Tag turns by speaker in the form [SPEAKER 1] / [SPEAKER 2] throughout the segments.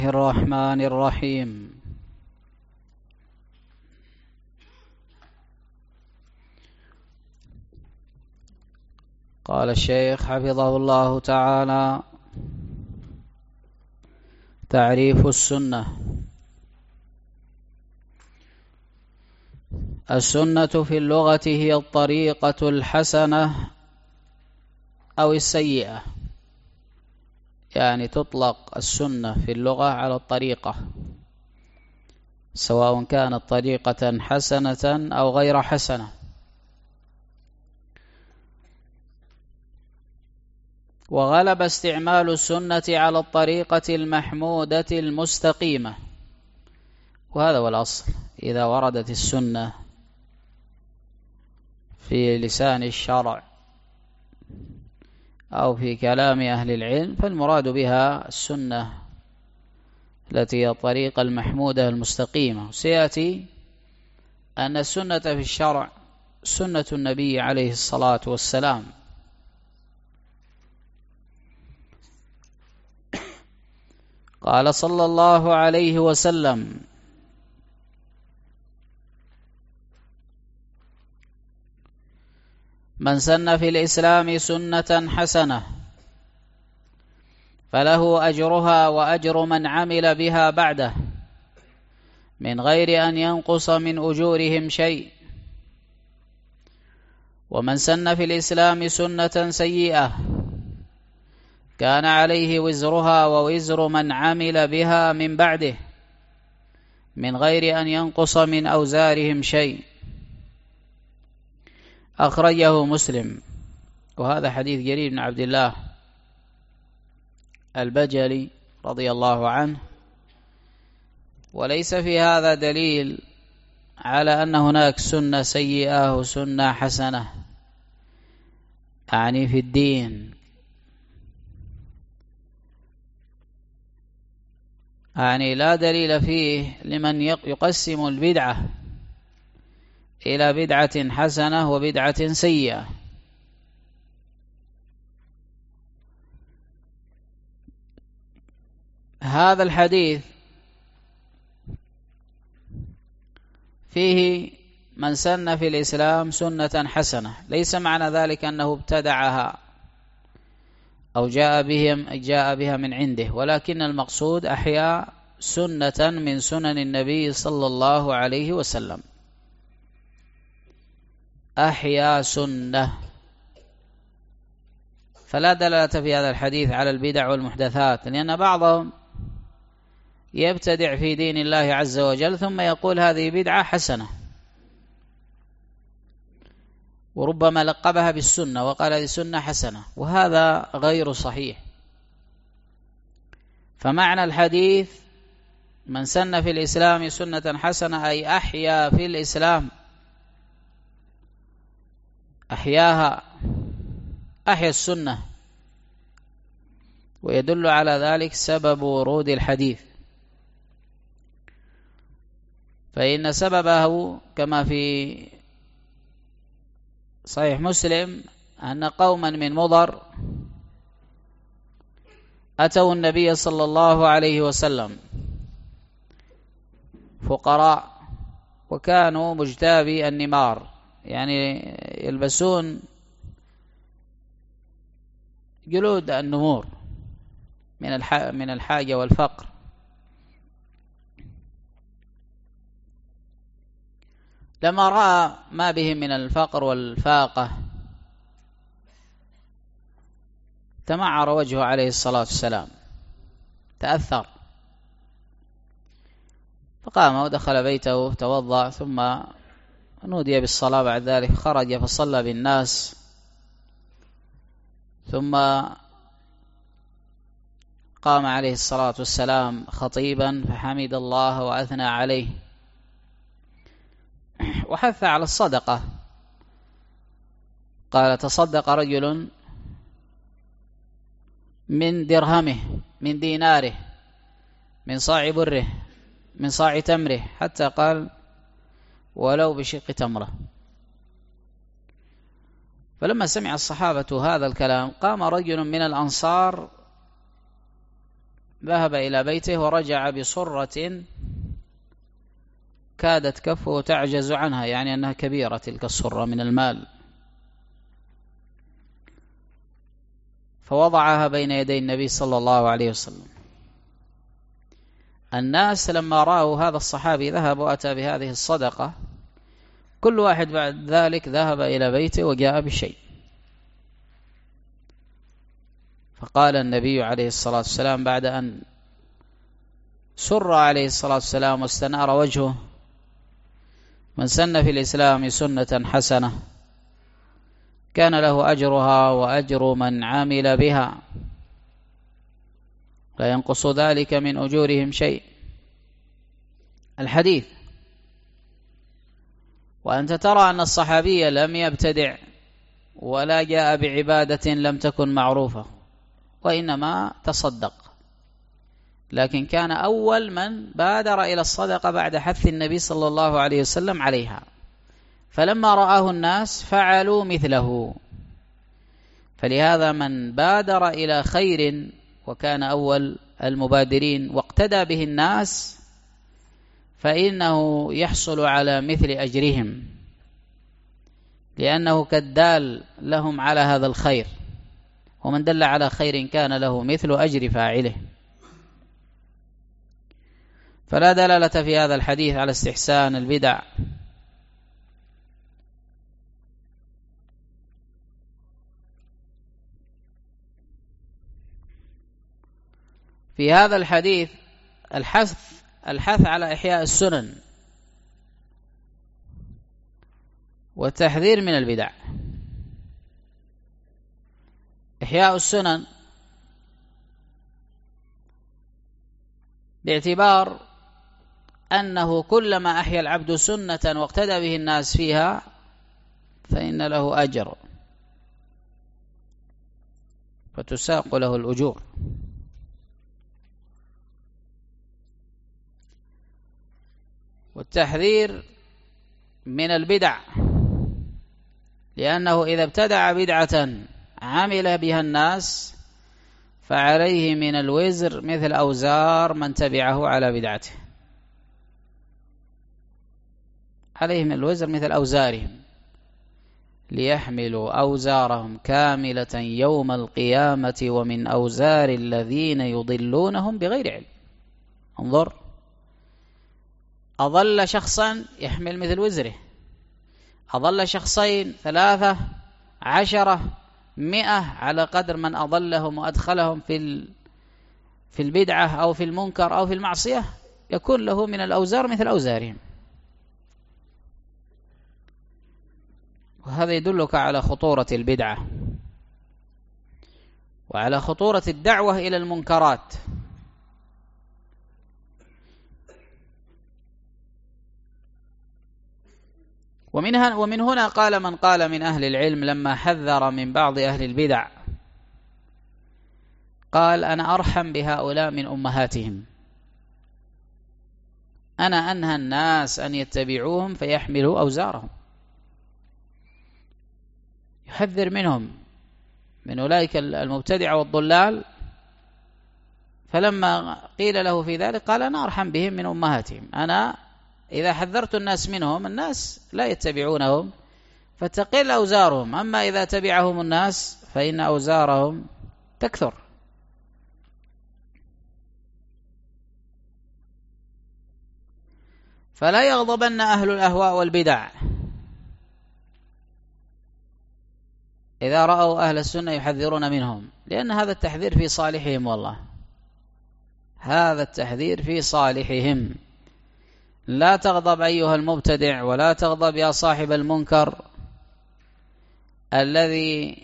[SPEAKER 1] الرحمن الرحيم. قال الشيخ حفظه الله تعالى: تعريف السنة. السنة في اللغة هي الطريقة الحسنة أو السيئة، يعني تطلق السنة في اللغة على الطريقة، سواء كانت طريقة حسنة أو غير حسنة. وغلب استعمال السنة على الطريقة المحمودة المستقيمة، وهذا هو الأصل. إذا وردت السنة في لسان الشرع أو في كلام أهل العلم فالمراد بها السنة التي هي الطريقة المحمودة المستقيمة. سيأتي أن السنة في الشرع سنة النبي عليه الصلاة والسلام. قال صلى الله عليه وسلم: من سن في الإسلام سنة حسنة فله أجرها وأجر من عمل بها بعده من غير أن ينقص من أجورهم شيء. ومن سن في الإسلام سنة سيئة كان عليه وزرها ووزر من عمل بها من بعده من غير أن ينقص من أوزارهم شيء. أخرجه مسلم. وهذا حديث جرير بن عبد الله البجلي رضي الله عنه. وليس في هذا دليل على أن هناك سنة سيئة وسنة حسنة، يعني في الدين، يعني لا دليل فيه لمن يقسم البدعة إلى بدعة حسنة وبدعة سيئة. هذا الحديث فيه من سن في الإسلام سنة حسنة، ليس معنى ذلك أنه ابتدعها أو جاء بها من عنده، ولكن المقصود أحيا سنة من سنن النبي صلى الله عليه وسلم، أحيا سنة. فلا دلالة في هذا الحديث على البدع والمحدثات، لأن بعضهم يبتدع في دين الله عز وجل ثم يقول هذه بدعة حسنة، وربما لقبها بالسنة وقال هذه سنة حسنة، وهذا غير صحيح. فمعنى الحديث من سن في الإسلام سنة حسنة أي أحيا في الإسلام، أحياها، أحيا السنة. ويدل على ذلك سبب ورود الحديث، فإن سببه كما في صحيح مسلم أن قوما من مضر أتوا النبي صلى الله عليه وسلم فقراء، وكانوا مجتابي النمار، يعني يلبسون جلود النمور من الحاجة والفقر. لما رأى ما بهم من الفقر والفاقة تمعر وجهه عليه الصلاة والسلام، تأثر، فقام ودخل بيته توضأ، ثم نودي بالصلاة. بعد ذلك خرج فصلى بالناس، ثم قام عليه الصلاة والسلام خطيبا فحمد الله وأثنى عليه وحث على الصدقة. قال: تصدق رجل من درهمه، من ديناره، من صاع بره، من صاع تمره، حتى قال: ولو بشق تمرة. فلما سمع الصحابة هذا الكلام قام رجل من الأنصار ذهب إلى بيته ورجع بصرة كادت كفه تعجز عنها، يعني أنها كبيرة تلك الصرة من المال، فوضعها بين يدي النبي صلى الله عليه وسلم. الناس لما رأوا هذا الصحابي ذهب وأتى بهذه الصدقة، كل واحد بعد ذلك ذهب إلى بيته وجاء بشيء. فقال النبي عليه الصلاة والسلام بعد أن سر عليه الصلاة والسلام واستنار وجهه: من سن في الإسلام سنة حسنة كان له أجرها وأجر من عمل بها لا ينقص ذلك من أجورهم شيء. الحديث. وأنت ترى أن الصحابي لم يبتدع ولا جاء بعبادة لم تكن معروفة، وإنما تصدق، لكن كان أول من بادر إلى الصدقة بعد حث النبي صلى الله عليه وسلم عليها، فلما رآه الناس فعلوا مثله. فلهذا من بادر إلى خير وكان أول المبادرين واقتدى به الناس فإنه يحصل على مثل أجرهم، لأنه كالدال لهم على هذا الخير، ومن دل على خير كان له مثل أجر فاعله. فلا دلالة في هذا الحديث على استحسان البدع. في هذا الحديث الحث على إحياء السنن والتحذير من البدع. إحياء السنن باعتبار أنه كلما أحيا العبد سنة واقتدى به الناس فيها فإن له أجر، فتساق له الأجور. والتحذير من البدع، لأنه إذا ابتدع بدعة عمل بها الناس فعليه من الوزر مثل أوزار من تبعه على بدعته، عليه من الوزر مثل أوزارهم، ليحملوا أوزارهم كاملة يوم القيامة ومن أوزار الذين يضلونهم بغير علم. انظر، أضل شخصا يحمل مثل وزره، أضل شخصين 3 10 100 على قدر من أضلهم وأدخلهم في البدعة أو في المنكر أو في المعصية يكون له من الأوزار مثل أوزارهم. وهذا يدلك على خطورة البدعة وعلى خطورة الدعوة إلى المنكرات. ومن هنا قال من قال من أهل العلم لما حذر من بعض أهل البدع، قال: أنا أرحم بهؤلاء من أمهاتهم، أنا أنهى الناس أن يتبعوهم فيحملوا أوزارهم. يحذر منهم، من أولئك المبتدع والضلال. فلما قيل له في ذلك قال: أنا أرحم بهم من أمهاتهم، أنا إذا حذرت الناس منهم الناس لا يتبعونهم فتقل أوزارهم، أما إذا تبعهم الناس فإن أوزارهم تكثر. فلا يغضبن أهل الأهواء والبدع إذا رأوا أهل السنة يحذرون منهم، لأن هذا التحذير في صالحهم، والله هذا التحذير في صالحهم. لا تغضب أيها المبتدع، ولا تغضب يا صاحب المنكر الذي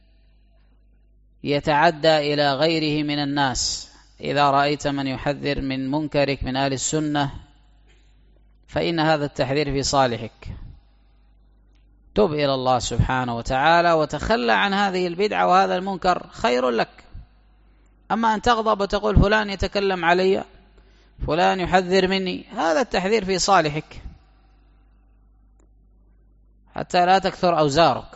[SPEAKER 1] يتعدى إلى غيره من الناس. إذا رأيت من يحذر من منكرك من أهل السنة فإن هذا التحذير في صالحك. تب إلى الله سبحانه وتعالى وتخلى عن هذه البدعة وهذا المنكر، خير لك. أما أن تغضب وتقول فلان يتكلم علي، فلان يحذر مني، هذا التحذير في صالحك حتى لا تكثر أوزارك.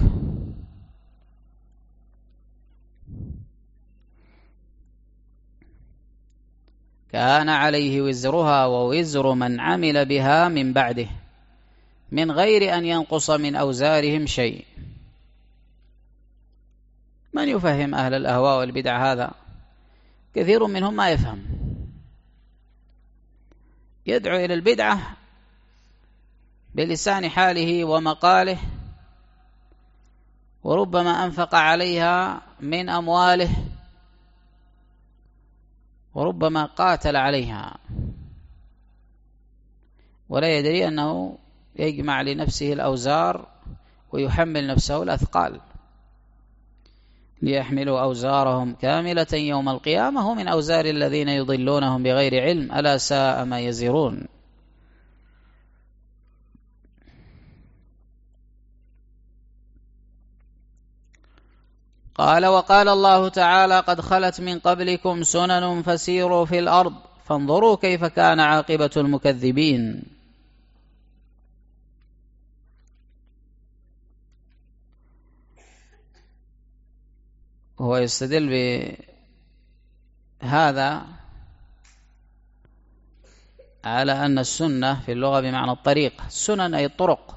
[SPEAKER 1] كان عليه وزرها ووزر من عمل بها من بعده من غير أن ينقص من أوزارهم شيء. من يفهم أهل الأهواء والبدع هذا؟ كثير منهم ما يفهم، يدعو إلى البدعة بلسان حاله ومقاله، وربما أنفق عليها من أمواله، وربما قاتل عليها، ولا يدري أنه يجمع لنفسه الأوزار ويحمل نفسه الأثقال. ليحملوا أوزارهم كاملة يوم القيامة هم من أوزار الذين يضلونهم بغير علم ألا ساء ما يزرون. قال: وقال الله تعالى: قد خلت من قبلكم سنن فسيروا في الأرض فانظروا كيف كان عاقبة المكذبين. هو يستدل بهذا على أن السنة في اللغة بمعنى الطريق، السنن أي الطرق.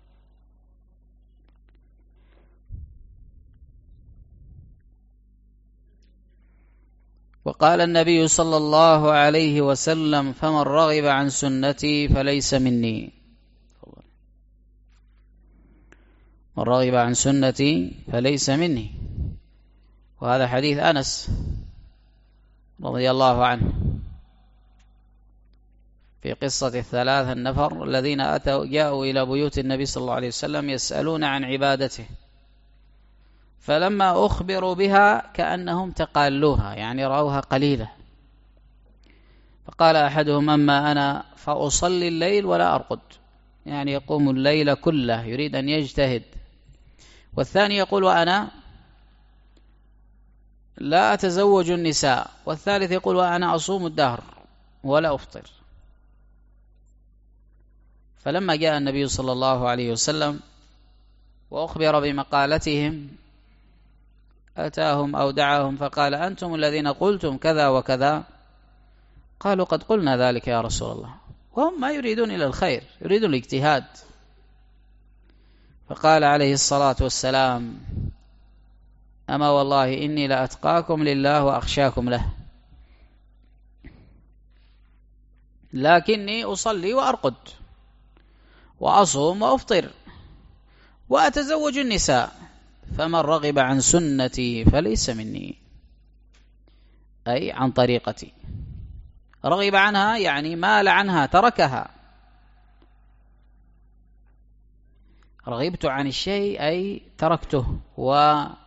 [SPEAKER 1] وقال النبي صلى الله عليه وسلم: فمن رغب عن سنتي فليس مني. من رغب عن سنتي فليس مني. وهذا حديث أنس رضي الله عنه في قصة الثلاثة النفر الذين جاءوا إلى بيوت النبي صلى الله عليه وسلم يسألون عن عبادته، فلما أخبروا بها كأنهم تقالوها، يعني رأوها قليلة. فقال أحدهم: أما أنا فأصلي الليل ولا أرقد، يعني يقوم الليل كله يريد أن يجتهد. والثاني يقول: وأنا لا أتزوج النساء. والثالث يقول: وأنا أصوم الدهر ولا أفطر. فلما جاء النبي صلى الله عليه وسلم وأخبر بمقالتهم أتاهم أو دعاهم فقال: أنتم الذين قلتم كذا وكذا. قالوا: قد قلنا ذلك يا رسول الله. وهم ما يريدون إلى الخير، يريدون الاجتهاد. فقال عليه الصلاة والسلام: أما والله إني لأتقاكم لله وأخشاكم له، لكني أصلي وأرقد وأصوم وأفطر وأتزوج النساء، فمن رغب عن سنتي فليس مني، أي عن طريقتي. رغب عنها يعني مال عنها، تركها. رغبت عن الشيء أي تركته وملت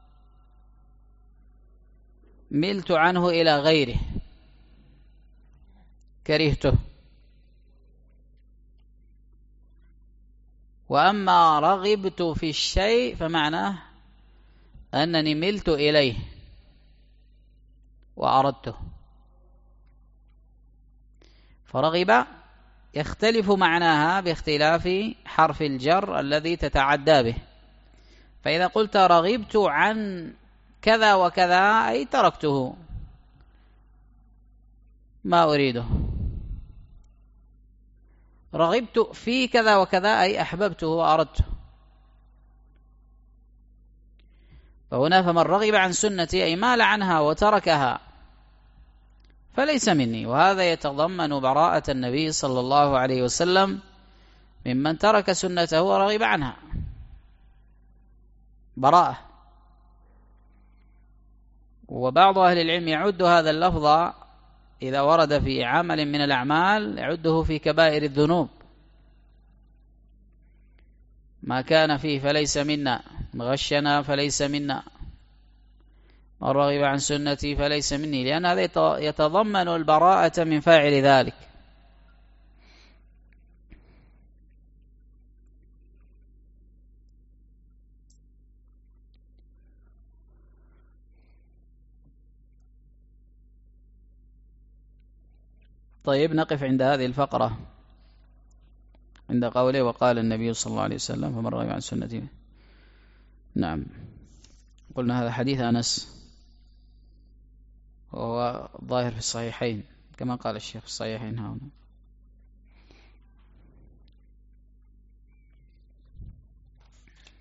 [SPEAKER 1] عنه إلى غيره، كرهته. وأما رغبت في الشيء فمعناه أنني ملت إليه وأردته. فرغب يختلف معناها باختلاف حرف الجر الذي تتعدى به. فإذا قلت رغبت عن كذا وكذا أي تركته، ما أريده. رغبت في كذا وكذا أي أحببته وأردته. فهنا فمن رغب عن سنتي أي مال عنها وتركها فليس مني. وهذا يتضمن براءة النبي صلى الله عليه وسلم ممن ترك سنته ورغب عنها، براءة. وبعض أهل العلم يعد هذا اللفظ إذا ورد في عمل من الأعمال يعده في كبائر الذنوب. ما كان فيه فليس منا، من غشنا فليس منا، من رغب عن سنتي فليس مني، لأن هذا يتضمن البراءة من فاعل ذلك. طيب، نقف عند هذه الفقرة، عند قوله: وقال النبي صلى الله عليه وسلم: فمن رغب عن سنتي. نعم، قلنا هذا حديث أنس وهو ظاهر في الصحيحين، كما قال الشيخ الصحيحين هنا.